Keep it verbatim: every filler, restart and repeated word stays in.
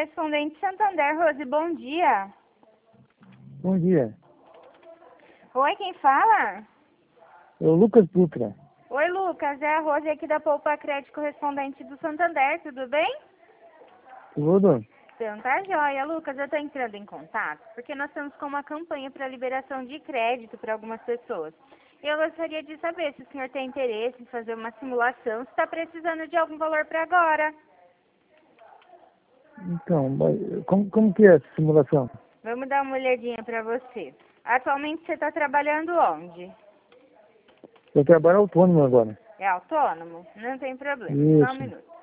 correspondente Santander, Rose, bom dia. Bom dia. Oi, quem fala? É o Lucas Dutra. Oi, Lucas, é a Rose aqui da Poupa Crédito, correspondente do Santander, tudo bem? Tudo? Então tá joia. Lucas, eu tô entrando em contato porque nós estamos com uma campanha para liberação de crédito para algumas pessoas. E eu gostaria de saber se o senhor tem interesse em fazer uma simulação, se está precisando de algum valor para agora. Então, mas como, como que é essa simulação? Vamos dar uma olhadinha para você. Atualmente você está trabalhando onde? Eu trabalho autônomo agora. É autônomo? Não tem problema, só um Isso. minuto.